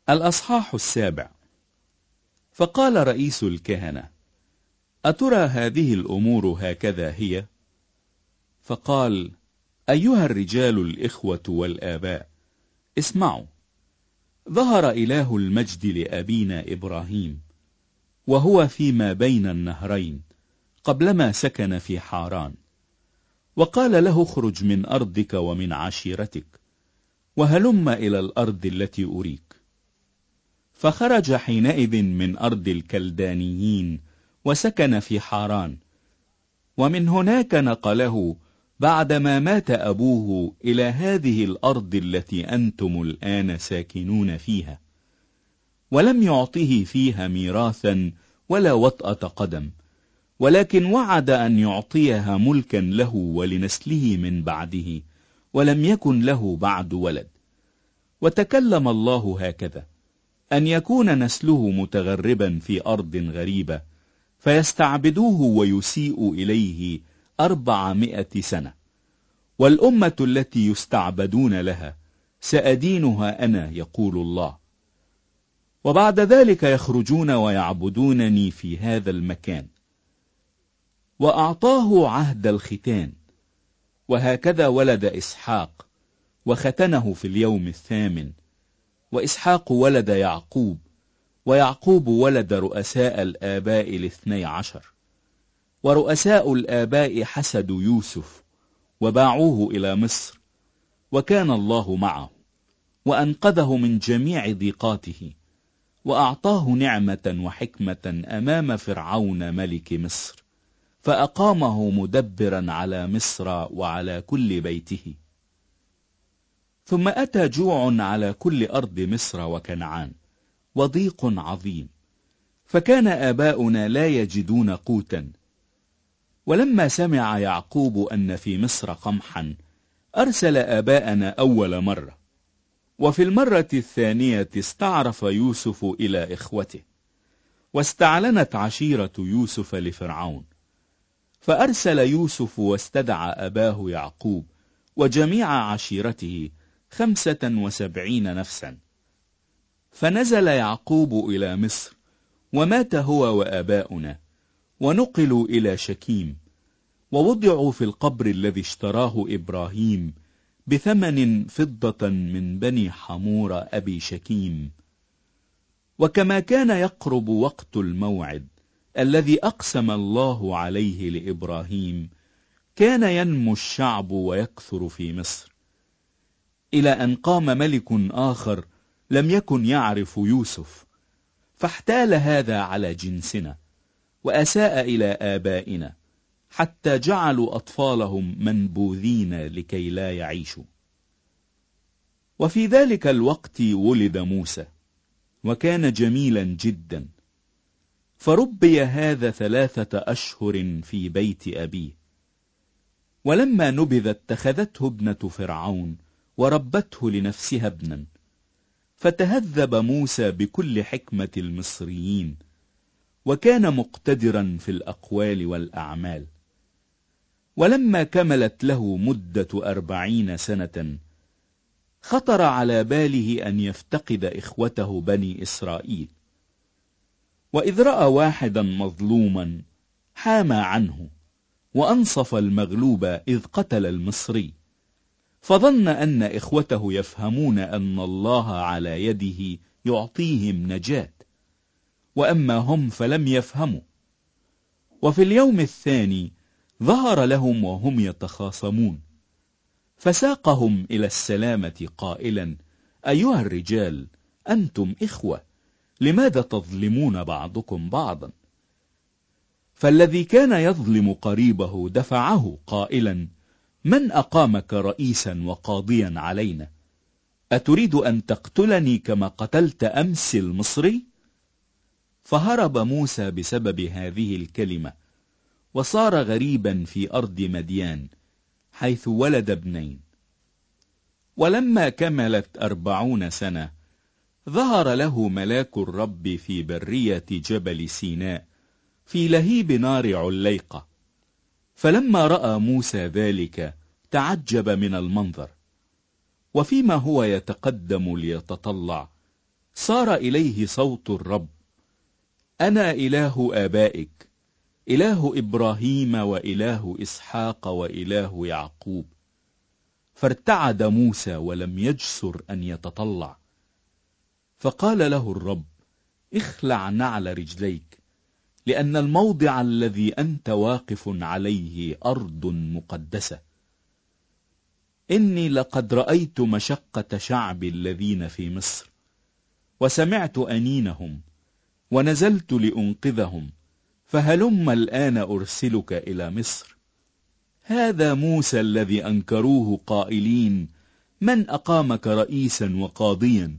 الأصحاح 7. فقال رئيس الكهنة: أترى هذه الأمور هكذا هي؟ فقال: أيها الرجال الإخوة والآباء، اسمعوا. ظهر إله المجد لأبينا إبراهيم وهو فيما بين النهرين قبلما سكن في حاران، وقال له: اخرج من أرضك ومن عشيرتك وهلم إلى الأرض التي أريك. فخرج حينئذ من أرض الكلدانيين وسكن في حاران، ومن هناك نقله بعدما مات أبوه إلى هذه الأرض التي أنتم الآن ساكنون فيها، ولم يعطه فيها ميراثا ولا وطأة قدم، ولكن وعد أن يعطيها ملكا له ولنسله من بعده، ولم يكن له بعد ولد. وتكلم الله هكذا: أن يكون نسله متغربا في أرض غريبة فيستعبدوه ويسيء إليه 400 سنة، والأمة التي يستعبدون لها سأدينها أنا، يقول الله. وبعد ذلك يخرجون ويعبدونني في هذا المكان. وأعطاه عهد الختان، وهكذا ولد إسحاق وختنه في اليوم 8. وإسحاق ولد يعقوب، ويعقوب ولد رؤساء الآباء 12، ورؤساء الآباء حسدوا يوسف وباعوه إلى مصر، وكان الله معه وأنقذه من جميع ضيقاته، وأعطاه نعمة وحكمة أمام فرعون ملك مصر، فأقامه مدبرا على مصر وعلى كل بيته. ثم أتى جوع على كل أرض مصر وكنعان، وضيق عظيم، فكان آباؤنا لا يجدون قوتا. ولما سمع يعقوب أن في مصر قمحا أرسل آباءنا أول مرة، وفي المرة الثانية استعرف يوسف إلى إخوته، واستعلنت عشيرة يوسف لفرعون، فأرسل يوسف واستدعى أباه يعقوب وجميع عشيرته 75 نفسا. فنزل يعقوب إلى مصر، ومات هو وآباؤنا، ونقلوا إلى شكيم، ووضعوا في القبر الذي اشتراه إبراهيم ب8 فضة من بني حمور أبي شكيم. وكما كان يقرب وقت الموعد الذي أقسم الله عليه لإبراهيم، كان ينمو الشعب ويكثر في مصر، إلى أن قام ملك آخر لم يكن يعرف يوسف، فاحتال هذا على جنسنا وأساء إلى آبائنا، حتى جعلوا أطفالهم منبوذين لكي لا يعيشوا. وفي ذلك الوقت ولد موسى، وكان جميلا جدا، فربي هذا 3 أشهر في بيت أبيه. ولما نبذ اتخذته ابنة فرعون وربته لنفسها ابنا، فتهذب موسى بكل حكمة المصريين، وكان مقتدرا في الأقوال والأعمال. ولما كملت له مدة 40 سنة، خطر على باله أن يفتقد إخوته بني إسرائيل. وإذ رأى واحدا مظلوما حامى عنه، وأنصف المغلوب إذ قتل المصري، فظن أن إخوته يفهمون أن الله على يده يعطيهم نجاة، وأما هم فلم يفهموا. وفي اليوم الثاني ظهر لهم وهم يتخاصمون، فساقهم إلى السلامة قائلا: أيها الرجال، أنتم إخوة، لماذا تظلمون بعضكم بعضا؟ فالذي كان يظلم قريبه دفعه قائلا: من أقامك رئيسا وقاضيا علينا؟ أتريد أن تقتلني كما قتلت أمس المصري؟ فهرب موسى بسبب هذه الكلمة، وصار غريبا في أرض مديان، حيث ولد ابنين. ولما كملت 40 سنة، ظهر له ملاك الرب في برية جبل سيناء في لهيب نار عليقة. فلما رأى موسى ذلك تعجب من المنظر، وفيما هو يتقدم ليتطلع، صار إليه صوت الرب: أنا إله آبائك، إله إبراهيم وإله إسحاق وإله يعقوب. فارتعد موسى ولم يجسر أن يتطلع. فقال له الرب: اخلع نعل رجليك، لأن الموضع الذي أنت واقف عليه أرض مقدسة. إني لقد رأيت مشقة شعبي الذين في مصر، وسمعت أنينهم، ونزلت لأنقذهم، فهلم الآن أرسلك إلى مصر. هذا موسى الذي أنكروه قائلين: من أقامك رئيسا وقاضيا؟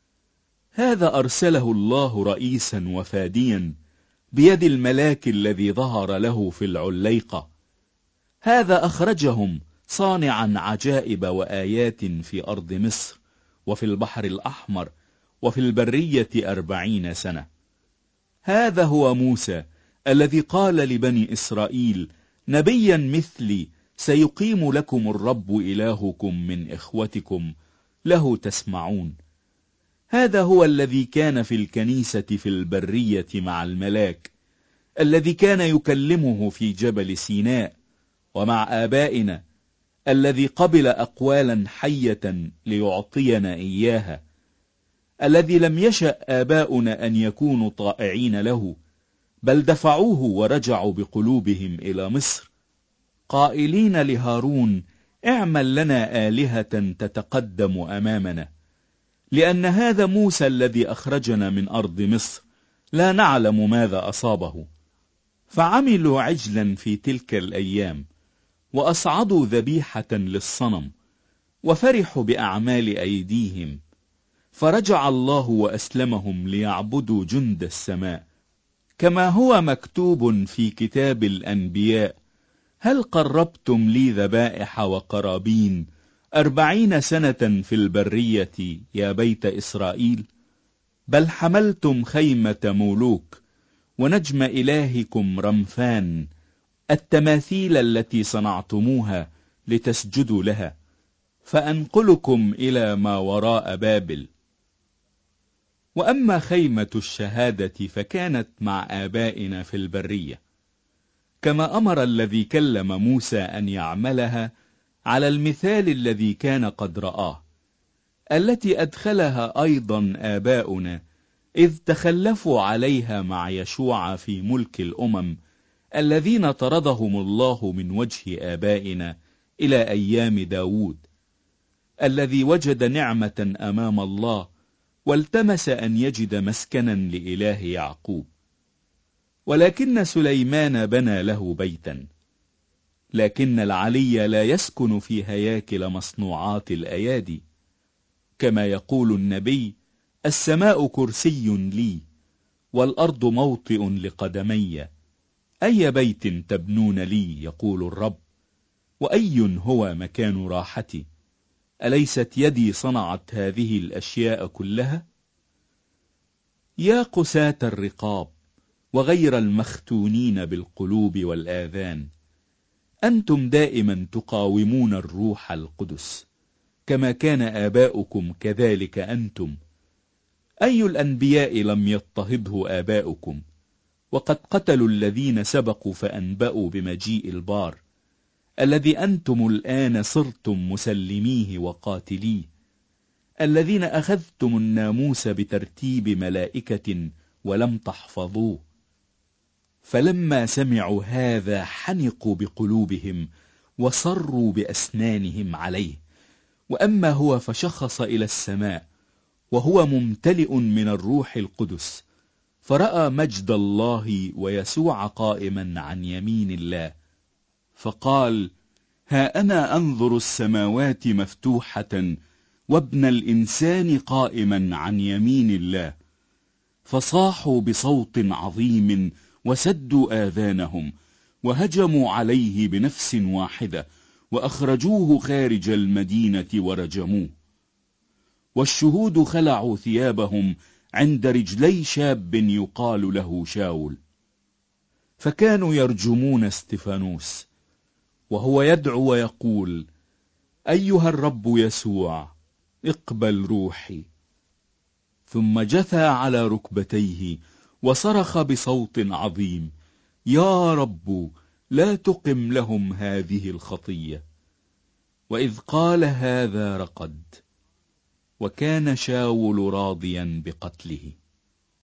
هذا أرسله الله رئيسا وفاديا بيد الملاك الذي ظهر له في العليقة. هذا أخرجهم صانعا عجائب وآيات في أرض مصر وفي البحر الأحمر وفي البرية 40 سنة. هذا هو موسى الذي قال لبني إسرائيل: نبيا مثلي سيقيم لكم الرب إلهكم من إخوتكم، له تسمعون. هذا هو الذي كان في الكنيسة في البرية مع الملاك، الذي كان يكلمه في جبل سيناء، ومع آبائنا، الذي قبل أقوالا حية ليعطينا إياها، الذي لم يشأ آباؤنا أن يكونوا طائعين له، بل دفعوه ورجعوا بقلوبهم إلى مصر، قائلين لهارون: اعمل لنا آلهة تتقدم أمامنا، لأن هذا موسى الذي أخرجنا من أرض مصر لا نعلم ماذا أصابه. فعملوا عجلا في تلك الأيام، وأصعدوا ذبيحة للصنم، وفرحوا بأعمال أيديهم. فرجع الله وأسلمهم ليعبدوا جند السماء، كما هو مكتوب في كتاب الأنبياء: هل قربتم لي ذبائح وقرابين 40 سنة في البرية يا بيت إسرائيل؟ بل حملتم خيمة مولوك ونجم إلهكم رمفان، التماثيل التي صنعتموها لتسجدوا لها. فأنقلكم إلى ما وراء بابل. وأما خيمة الشهادة فكانت مع آبائنا في البرية، كما أمر الذي كلم موسى أن يعملها على المثال الذي كان قد رآه، التي أدخلها أيضا آباؤنا إذ تخلفوا عليها مع يشوع في ملك الأمم الذين طردهم الله من وجه آبائنا إلى أيام داود، الذي وجد نعمة أمام الله والتمس أن يجد مسكنا لإله يعقوب. ولكن سليمان بنى له بيتا، لكن العلي لا يسكن في هياكل مصنوعات الأيادي. كما يقول النبي: السماء كرسي لي، والأرض موطئ لقدمي، أي بيت تبنون لي يقول الرب، وأي هو مكان راحتي؟ أليست يدي صنعت هذه الأشياء كلها؟ يا قساة الرقاب وغير المختونين بالقلوب والآذان، أنتم دائما تقاومون الروح القدس، كما كان آباؤكم كذلك أنتم. أي الأنبياء لم يضطهده آباؤكم؟ وقد قتلوا الذين سبقوا فأنبأوا بمجيء البار، الذي أنتم الآن صرتم مسلميه وقاتليه، الذين أخذتم الناموس بترتيب ملائكة ولم تحفظوه. فلما سمعوا هذا حنقوا بقلوبهم وصروا بأسنانهم عليه. وأما هو فشخص إلى السماء وهو ممتلئ من الروح القدس، فرأى مجد الله ويسوع قائما عن يمين الله، فقال: ها أنا أنظر السماوات مفتوحة وابن الإنسان قائما عن يمين الله. فصاحوا بصوت عظيم وسدوا آذانهم، وهجموا عليه بنفس واحدة، وأخرجوه خارج المدينة ورجموه. والشهود خلعوا ثيابهم عند رجلي شاب يقال له شاول، فكانوا يرجمون استفانوس وهو يدعو ويقول: أيها الرب يسوع، اقبل روحي. ثم جثى على ركبتيه وصرخ بصوت عظيم: يا رب، لا تقم لهم هذه الخطية. وإذ قال هذا رقد، وكان شاول راضيا بقتله.